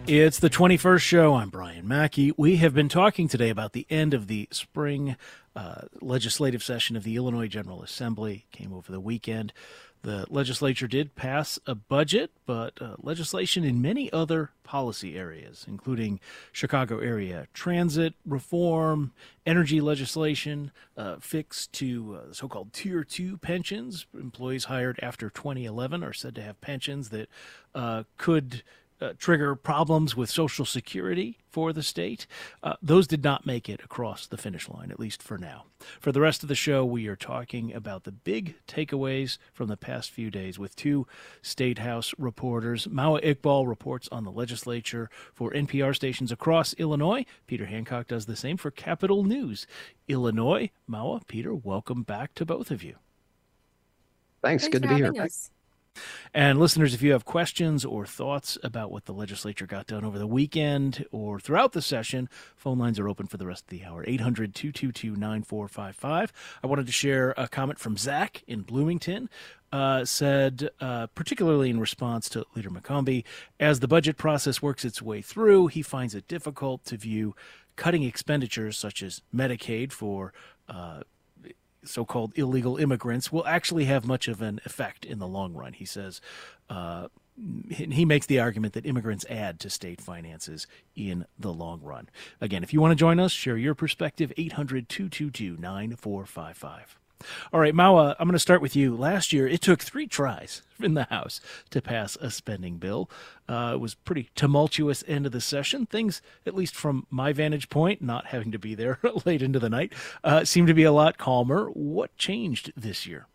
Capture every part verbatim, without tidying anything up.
It's the twenty-first show. I'm Brian Mackey. We have been talking today about the end of the spring uh, legislative session of the Illinois General Assembly. Came over the weekend. The legislature did pass a budget, but uh, legislation in many other policy areas, including Chicago area transit reform, energy legislation, uh, fix to uh, so-called Tier two pensions. Employees hired after twenty eleven are said to have pensions that uh, could Uh, trigger problems with Social Security for the state. Uh, those did not make it across the finish line, at least for now. For the rest of the show, we are talking about the big takeaways from the past few days with two State House reporters. Maua Iqbal reports on the legislature for N P R stations across Illinois. Peter Hancock does the same for Capital News Illinois. Maua, Peter, welcome back to both of you. Thanks. Thanks Good to be here. us. And listeners, if you have questions or thoughts about what the legislature got done over the weekend or throughout the session, phone lines are open for the rest of the hour. eight hundred, two two two, nine four five five. I wanted to share a comment from Zach in Bloomington. Uh, said, uh, particularly in response to Leader McCombie, as the budget process works its way through, he finds it difficult to view cutting expenditures such as Medicaid for uh, so-called illegal immigrants will actually have much of an effect in the long run. He says uh, he makes the argument that immigrants add to state finances in the long run. Again, if you want to join us, share your perspective, eight hundred, two two two, nine four five five. All right, Maua, I'm going to start with you. Last year, it took three tries in the House to pass a spending bill. Uh, it was pretty tumultuous end of the session. Things, at least from my vantage point, not having to be there late into the night, uh, seemed to be a lot calmer. What changed this year?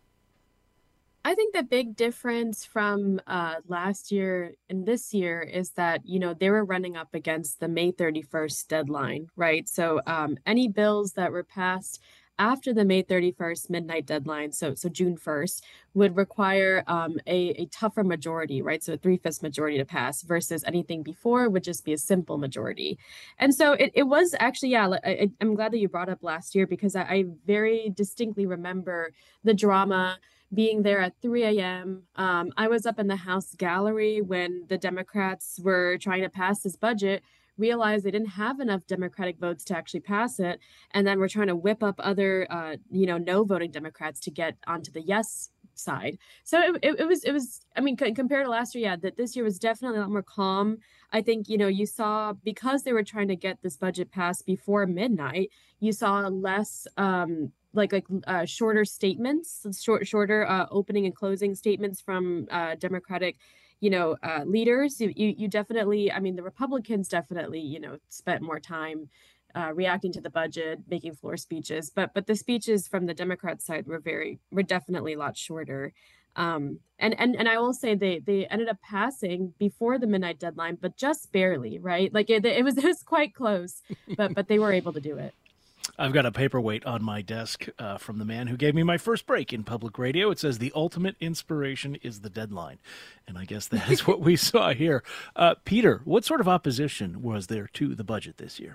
I think the big difference from uh, last year and this year is that, you know, they were running up against the May thirty-first deadline, right? So um, any bills that were passed after the May thirty-first midnight deadline, so so June first, would require um, a, a tougher majority, right? So a three-fifths majority to pass versus anything before would just be a simple majority. And so it, it was actually, yeah, I, I'm glad that you brought up last year because I, I very distinctly remember the drama being there at three a.m. Um, I was up in the House gallery when the Democrats were trying to pass this budget, realized they didn't have enough Democratic votes to actually pass it, and then we're trying to whip up other, uh, you know, no voting Democrats to get onto the yes side. So it, it, it was, it was. I mean, c- compared to last year, yeah, that this year was definitely a lot more calm. I think, you know, you saw because they were trying to get this budget passed before midnight, you saw less. Um, like like uh, shorter statements, short shorter uh, opening and closing statements from uh, Democratic, you know, uh, leaders. You, you you definitely, I mean, the Republicans definitely, you know, spent more time uh, reacting to the budget, making floor speeches, but but the speeches from the Democrat side were very were definitely a lot shorter. Um, and and and I will say they they ended up passing before the midnight deadline, but just barely, right? Like it, it was it was quite close, but but they were able to do it. I've got a paperweight on my desk uh, from the man who gave me my first break in public radio. It says the ultimate inspiration is the deadline. And I guess that is what we saw here. Uh, Peter, what sort of opposition was there to the budget this year?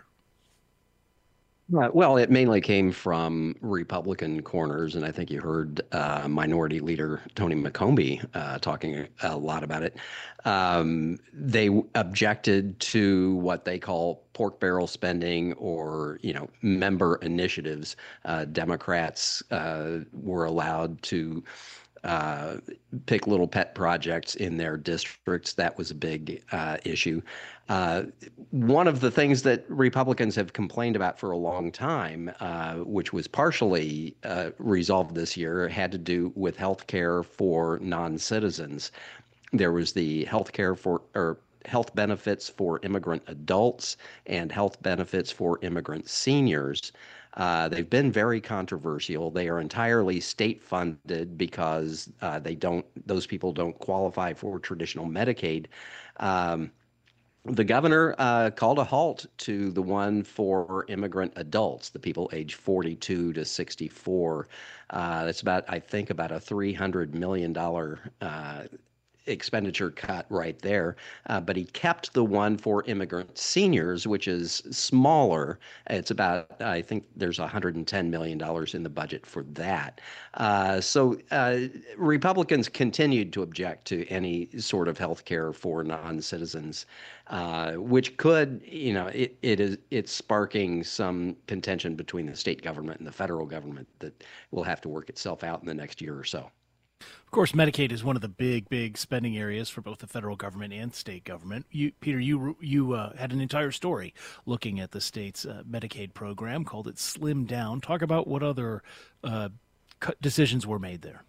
Uh, well, it mainly came from Republican corners, and I think you heard uh, Minority Leader Tony McCombie uh, talking a lot about it. Um, they objected to what they call pork barrel spending or, you know, member initiatives. Uh, Democrats uh, were allowed to uh, pick little pet projects in their districts. That was a big uh, issue. Uh, one of the things that Republicans have complained about for a long time, uh, which was partially uh, resolved this year, had to do with health care for non-citizens. There was the health care for or health benefits for immigrant adults and health benefits for immigrant seniors. Uh, they've been very controversial. They are entirely state funded because uh, they don't; those people don't qualify for traditional Medicaid. Um, The governor uh, called a halt to the one for immigrant adults, the people age forty-two to sixty-four. Uh, that's about, I think, about a three hundred million dollars uh, expenditure cut right there. Uh, but he kept the one for immigrant seniors, which is smaller. It's about, I think there's one hundred ten million dollars in the budget for that. Uh, so uh, Republicans continued to object to any sort of health care for non-citizens, uh, which could, you know, it, it is it's sparking some contention between the state government and the federal government that will have to work itself out in the next year or so. Of course, Medicaid is one of the big, big spending areas for both the federal government and state government. You, Peter, you you uh, had an entire story looking at the state's uh, Medicaid program, called it Slim Down. Talk about what other uh, decisions were made there.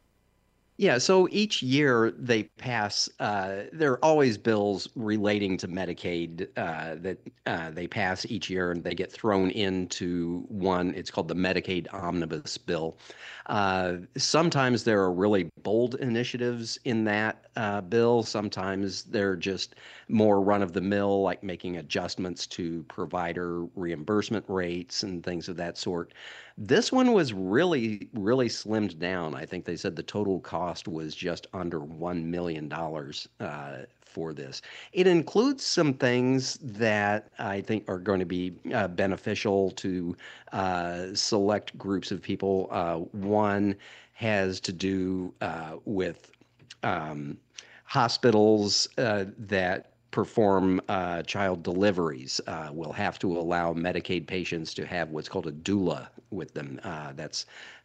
Yeah, so each year they pass, uh, there are always bills relating to Medicaid uh, that uh, they pass each year, and they get thrown into one. It's called the Medicaid Omnibus Bill. Uh, sometimes there are really bold initiatives in that uh, bill. Sometimes they're just more run-of-the-mill, like making adjustments to provider reimbursement rates and things of that sort. This one was really, really slimmed down. I think they said the total cost was just under one million dollars uh, for this. It includes some things that I think are going to be uh, beneficial to uh, select groups of people. Uh, one has to do uh, with um, hospitals uh, that perform uh, child deliveries uh, will have to allow Medicaid patients to have what's called a doula with them. Uh, that's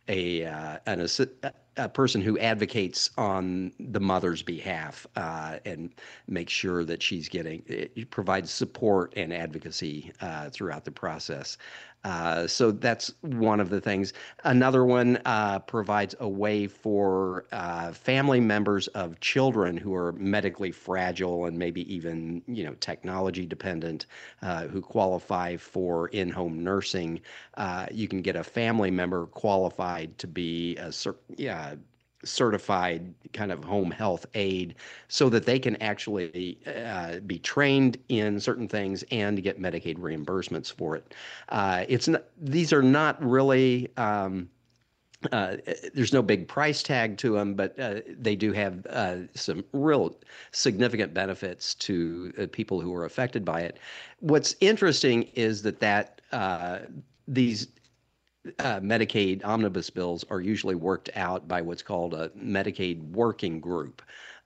a uh, an a person who advocates on the mother's behalf uh, and makes sure that she's getting, it provides support and advocacy uh, throughout the process. Uh, so that's one of the things. Another one uh, provides a way for uh, family members of children who are medically fragile and maybe even, you know, technology dependent, uh, who qualify for in-home nursing. Uh, you can get a family member qualified to be a cer- yeah, certified kind of home health aide so that they can actually uh, be trained in certain things and get Medicaid reimbursements for it. Uh, it's not, these are not really, um, uh, there's no big price tag to them, but uh, they do have uh, some real significant benefits to uh, people who are affected by it. What's interesting is that that uh, these Uh, Medicaid omnibus bills are usually worked out by what's called a Medicaid working group.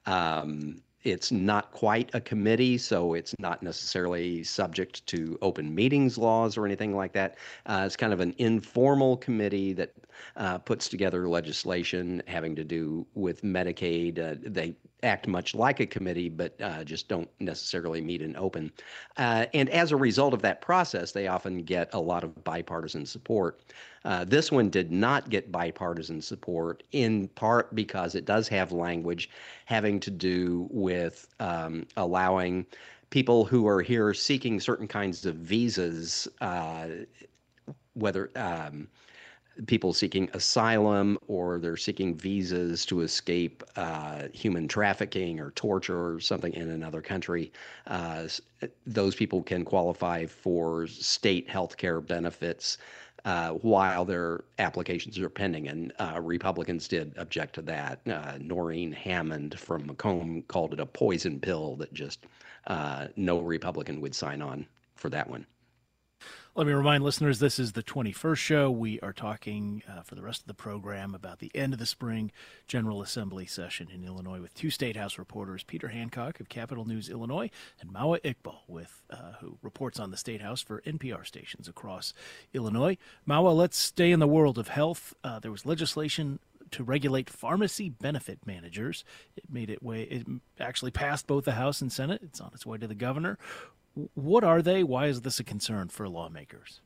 Um, it's not quite a committee, so it's not necessarily subject to open meetings laws or anything like that. Uh, it's kind of an informal committee that uh, puts together legislation having to do with Medicaid. Uh, they act much like a committee, but uh, just don't necessarily meet in open. Uh, and as a result of that process, they often get a lot of bipartisan support. Uh, this one did not get bipartisan support, in part because it does have language having to do with um, allowing people who are here seeking certain kinds of visas, uh, whether um, people seeking asylum or they're seeking visas to escape uh, human trafficking or torture or something in another country. Uh, those people can qualify for state health care benefits uh, while their applications are pending. And uh, Republicans did object to that. Uh, Noreen Hammond from Macomb called it a poison pill that just uh, no Republican would sign on for that one. Let me remind listeners, this is the twenty-first show. We are talking uh, for the rest of the program about the end of the spring General Assembly session in Illinois with two State House reporters, Peter Hancock of Capital News Illinois and Mawa Iqbal, with, uh, who reports on the State House for N P R stations across Illinois. Mawa, let's stay in the world of health. Uh, there was legislation to regulate pharmacy benefit managers. It made it way, it actually passed both the House and Senate. It's on its way to the governor. What are they? Why is this a concern for lawmakers?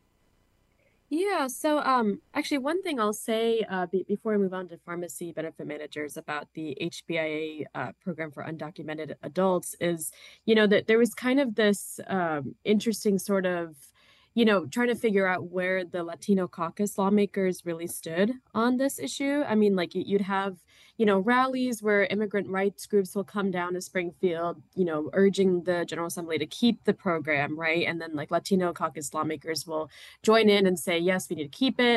Yeah, so um, actually, one thing I'll say uh, be before we move on to pharmacy benefit managers about the H B I A uh, program for undocumented adults is, you know, that there was kind of this um, interesting sort of, you know, trying to figure out where the Latino caucus lawmakers really stood on this issue. I mean, like you'd have, you know, rallies where immigrant rights groups will come down to Springfield, you know, urging the General Assembly to keep the program, right? And then like Latino caucus lawmakers will join in and say, yes, we need to keep it.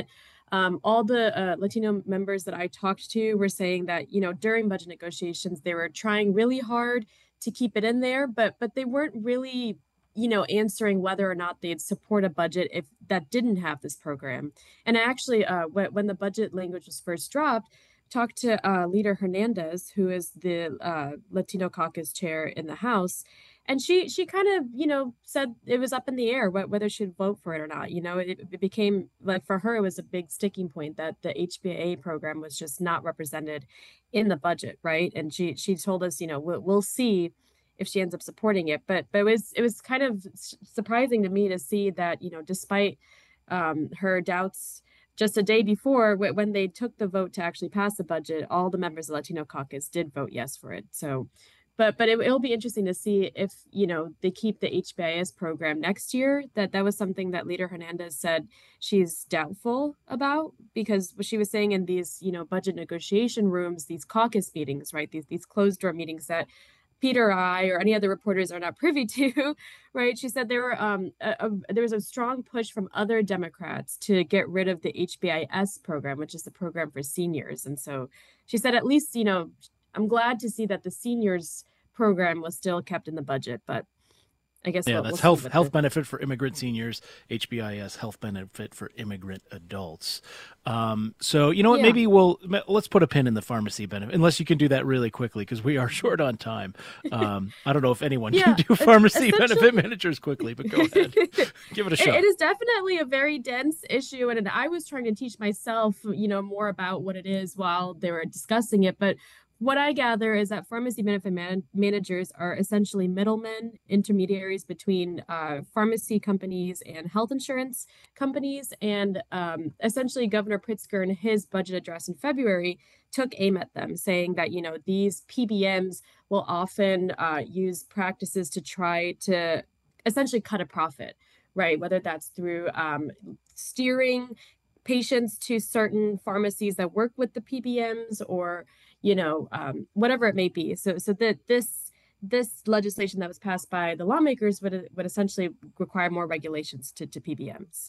Um, all the uh, Latino members that I talked to were saying that, you know, during budget negotiations, they were trying really hard to keep it in there, but but they weren't really, you know, answering whether or not they'd support a budget if that didn't have this program. And I actually, uh, when, when the budget language was first dropped, talked to uh, Leader Hernandez, who is the uh, Latino caucus chair in the House, and she she kind of, you know, said it was up in the air whether she'd vote for it or not. You know, it, it became like, for her, it was a big sticking point that the H B A program was just not represented in the budget, right? And she she told us, you know, we'll, we'll see if she ends up supporting it. But but it was it was kind of surprising to me to see that, you know, despite um, her doubts just a day before, when they took the vote to actually pass the budget, all the members of the Latino caucus did vote yes for it. So, but but it, it'll be interesting to see if, you know, they keep the H B I S program next year. That that was something that Leader Hernandez said she's doubtful about, because what she was saying in these, you know, budget negotiation rooms, these caucus meetings, right, these these closed door meetings that Peter or I or any other reporters are not privy to, right? She said there were um a, a, there was a strong push from other Democrats to get rid of the H B I S program, which is the program for seniors. And so she said, at least, you know, I'm glad to see that the seniors program was still kept in the budget, but I guess yeah, we'll, that's we'll health health the... benefit for immigrant seniors, H B I S health benefit for immigrant adults. Um, so you know what? Yeah. Maybe we'll let's put a pin in the pharmacy benefit, unless you can do that really quickly because we are short on time. Um, I don't know if anyone yeah, can do pharmacy benefit managers quickly, but go ahead, give it a shot. It is definitely a very dense issue, and I was trying to teach myself, you know, more about what it is while they were discussing it, but. What I gather is that pharmacy benefit man- managers are essentially middlemen, intermediaries between uh, pharmacy companies and health insurance companies. And um, essentially, Governor Pritzker, in his budget address in February, took aim at them, saying that, you know, these P B Ms will often uh, use practices to try to essentially cut a profit, right? Whether that's through um, steering patients to certain pharmacies that work with the P B Ms, or you know, um, whatever it may be. So, so that this this legislation that was passed by the lawmakers would would essentially require more regulations to, to P B Ms.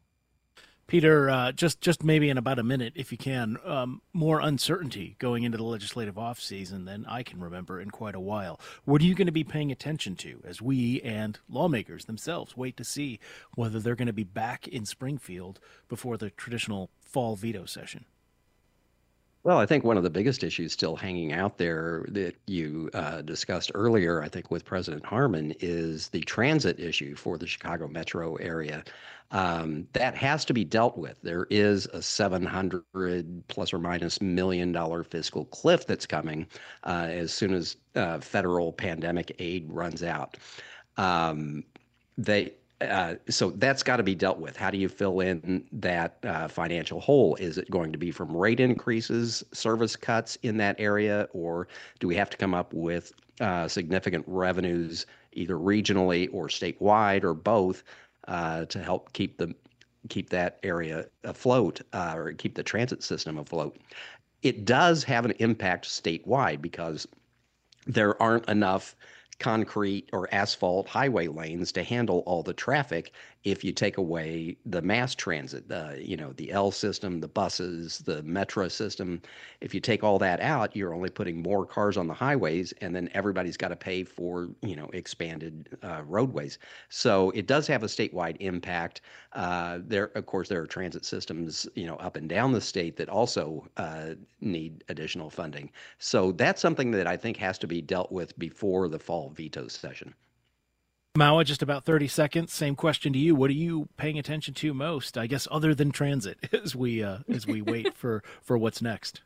Peter, uh, just just maybe in about a minute, if you can, um, more uncertainty going into the legislative off season than I can remember in quite a while. What are you going to be paying attention to as we and lawmakers themselves wait to see whether they're going to be back in Springfield before the traditional fall veto session? Well, I think one of the biggest issues still hanging out there that you uh, discussed earlier, I think with President Harmon, is the transit issue for the Chicago metro area. Um, that has to be dealt with. There is a seven hundred plus or minus million dollar fiscal cliff that's coming uh, as soon as uh, federal pandemic aid runs out. Um, they Uh, so that's got to be dealt with. How do you fill in that uh, financial hole? Is it going to be from rate increases, service cuts in that area, or do we have to come up with uh, significant revenues either regionally or statewide or both uh, to help keep the keep that area afloat uh, or keep the transit system afloat? It does have an impact statewide because there aren't enough concrete or asphalt highway lanes to handle all the traffic if you take away the mass transit, uh, you know, the L system, the buses, the metro system. If you take all that out, you're only putting more cars on the highways, and then everybody's got to pay for, you know, expanded uh, roadways. So it does have a statewide impact. Uh, there, of course, there are transit systems, you know, up and down the state that also uh, need additional funding. So that's something that I think has to be dealt with before the fall veto session. Mawa, just about thirty seconds. Same question to you. What are you paying attention to most, I guess, other than transit, as we uh, as we wait for, for what's next?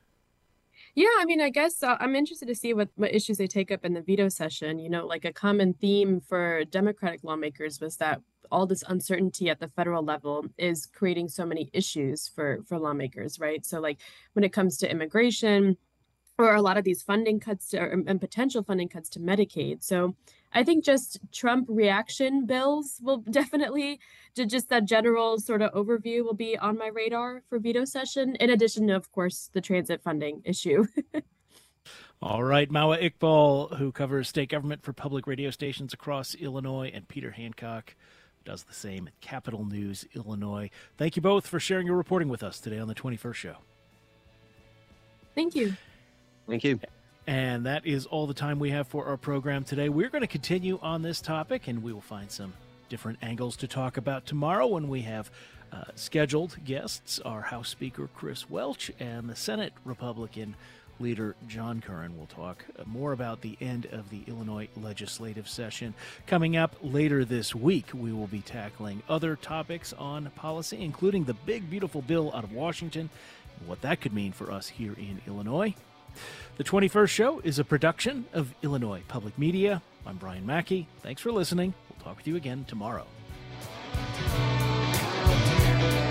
Yeah, I mean, I guess uh, I'm interested to see what, what issues they take up in the veto session. You know, like a common theme for Democratic lawmakers was that all this uncertainty at the federal level is creating so many issues for, for lawmakers, right? So like when it comes to immigration, or a lot of these funding cuts to, or, and potential funding cuts to Medicaid. So I think just Trump reaction bills will definitely, just that general sort of overview will be on my radar for veto session, in addition to, of course, the transit funding issue. All right, Mawa Iqbal, who covers state government for public radio stations across Illinois, and Peter Hancock, does the same at Capital News Illinois. Thank you both for sharing your reporting with us today on the twenty-first Show. Thank you. Thank you. And that is all the time we have for our program today. We're going to continue on this topic, and we will find some different angles to talk about tomorrow when we have uh, scheduled guests, our House Speaker Chris Welch and the Senate Republican leader John Curran. Will talk more about the end of the Illinois legislative session. Coming up later this week, we will be tackling other topics on policy, including the big, beautiful bill out of Washington and what that could mean for us here in Illinois. The twenty-first Show is a production of Illinois Public Media. I'm Brian Mackey. Thanks for listening. We'll talk with you again tomorrow.